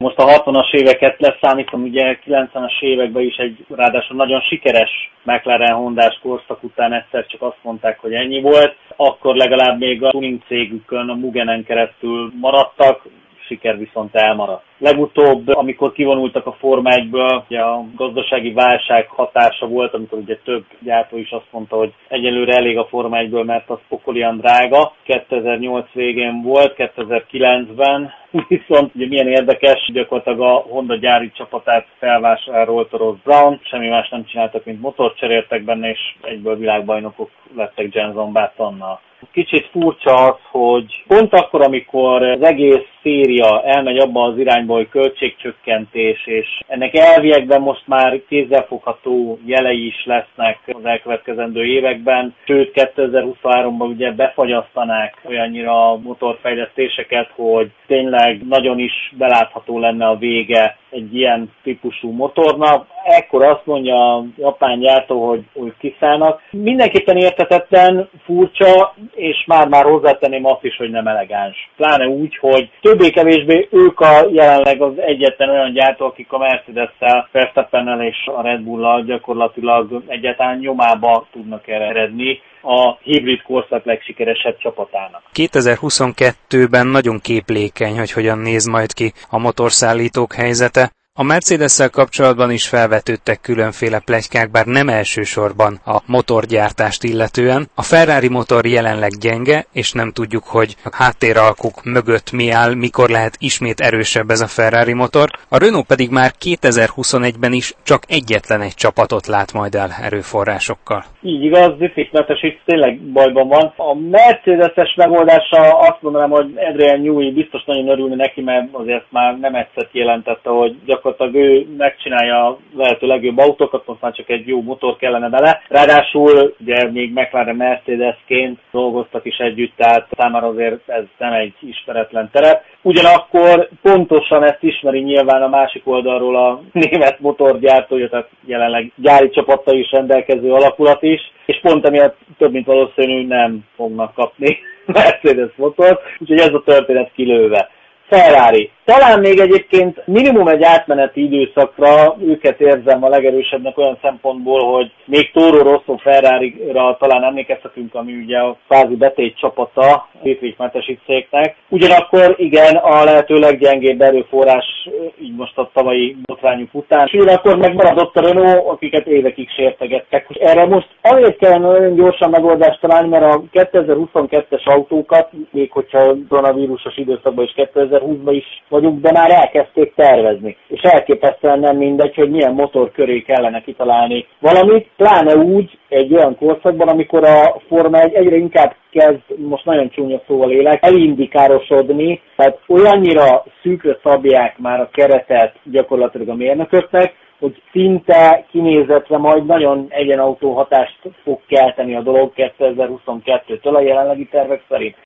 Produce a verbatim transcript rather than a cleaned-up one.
most a hatvanas éveket leszámítom, ugye kilencvenes években is egy ráadásul nagyon sikeres McLaren Hondás korszak után egyszer csak azt mondták, hogy ennyi volt, akkor legalább még a tuning cégükön, a Mugenen keresztül maradtak, siker viszont elmaradt. Legutóbb, amikor kivonultak a Forma egyből, ugye a gazdasági válság hatása volt, amikor ugye több gyártó is azt mondta, hogy egyelőre elég a Forma egyből, mert az pokolian drága. kétezer-nyolc végén volt, kétezer-kilencben, viszont ugye milyen érdekes, gyakorlatilag a Honda gyári csapatát felvásárolta Ross Brown, semmi más nem csináltak, mint motort cseréltek benne, és egyből világbajnokok lettek Jenson Buttonnal. Kicsit furcsa az, hogy pont akkor, amikor az egész széria elmegy abba az irányba, hogy költségcsökkentés, és ennek elviekben most már kézzelfogható jelei is lesznek az elkövetkezendő években, sőt kétezer-huszonháromban ugye befagyasztanák olyannyira a motorfejlesztéseket, hogy tényleg nagyon is belátható lenne a vége egy ilyen típusú motornak. Ekkor azt mondja a japán gyártó, hogy, hogy kiszállnak. Mindenképpen érthetetlen, furcsa, és már-már hozzátenném azt is, hogy nem elegáns. Pláne úgy, hogy többé-kevésbé ők a jelenleg az egyetlen olyan gyártó, akik a Mercedes-szel, Verstappennel és a Red Bull-lal gyakorlatilag egyáltalán nyomába tudnak eredni a hibrid korszak legsikeresebb csapatának. kétezer-huszonkettőben nagyon képlékeny, hogy hogyan néz majd ki a motorszállítók helyzete. A Mercedes-szel kapcsolatban is felvetődtek különféle pletykák, bár nem elsősorban a motorgyártást illetően. A Ferrari motor jelenleg gyenge, és nem tudjuk, hogy a háttéralkuk mögött mi áll, mikor lehet ismét erősebb ez a Ferrari motor. A Renault pedig már kétezer-huszonegyben is csak egyetlen egy csapatot lát majd el erőforrásokkal. Így igaz, Zifigletes itt tényleg bajban van. A Mercedes-es megoldása azt mondanám, hogy Adrian Newey biztos nagyon örülni neki, mert azért már nem egyszer jelentette, hogy gyakorlatilag ő megcsinálja a lehető legjobb autókat, most már csak egy jó motor kellene bele. Ráadásul ugye még McLaren Mercedesként dolgoztak is együtt, tehát számára azért ez nem egy ismeretlen terep. Ugyanakkor pontosan ezt ismeri nyilván a másik oldalról a német motorgyártója, tehát jelenleg gyári csapattal is rendelkező alakulat is, és pont emiatt több mint valószínű nem fognak kapni Mercedes motort, úgyhogy ez a történet kilőve. Ferrari. Talán még egyébként minimum egy átmeneti időszakra őket érzem a legerősebbnek olyan szempontból, hogy még Toro Rosso Ferrari-ra talán emlékezhetünk, ami ugye a kvázi betét csapata hétvégmentesi cégnek. Ugyanakkor igen, a lehető leggyengébb erőforrás így most a tavalyi botrányuk után. És ugyanakkor megmaradott a Renault, akiket évekig sértegettek. Erre most azért kellene nagyon gyorsan megoldást találni, mert a kétezer-huszonkettes autókat, még hogyha koronavírusos időszakban is kétezer-húszban is vagyunk, de már elkezdték tervezni. És elképesztően nem mindegy, hogy milyen motor köré kellene kitalálni valamit, pláne úgy egy olyan korszakban, amikor a Forma egy egyre inkább kezd, most nagyon csúnya szóval élek, elindikárosodni, tehát olyannyira szűkre szabják már a keretet gyakorlatilag a mérnököknek, hogy szinte kinézetre majd nagyon egyenautó hatást fog kelteni a dolog kétezer-huszonkettőtől a jelenlegi tervek szerint.